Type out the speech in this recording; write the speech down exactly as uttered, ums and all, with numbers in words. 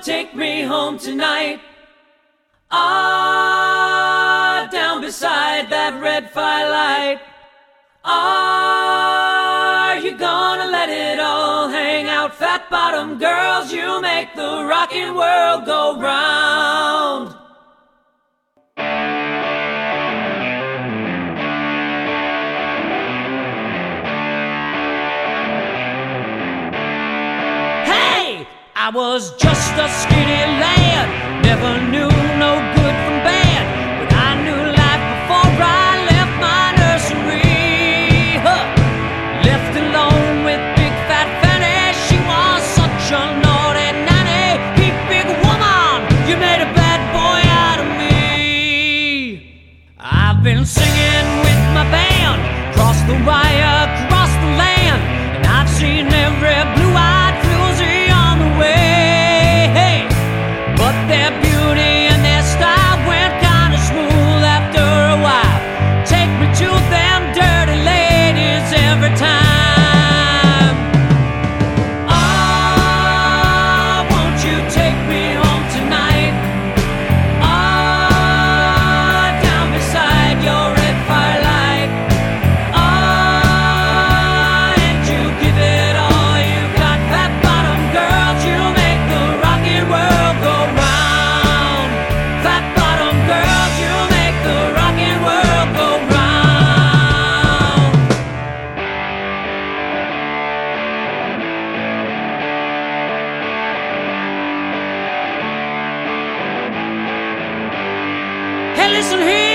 take me home tonight? Ah, down beside that red firelight. Are you gonna let it all hang out? Fat bottom girls, you make the rockin' world go round. Hey, I was just a skinny lad, never knew no good from bad, but I knew life before I left my nursery. Huh. Left alone with big fat Fanny, she was such a naughty nanny. Hey, big woman, you made a bad boy out of me. I've been singing with my band, cross the wire, across the land, and I've seen every blue-eyed floozy on the way. Hey, but their beauty and their style went kinda smooth after a while. Take me to them dirty ladies every time. Ah, won't you take me home tonight? Ah, down beside your red firelight. Ah, and you give it all you got. Fat bottom girls, you make the rockin' world go round. Fat bottom girls, you make the rockin' world go round. Hey, listen here.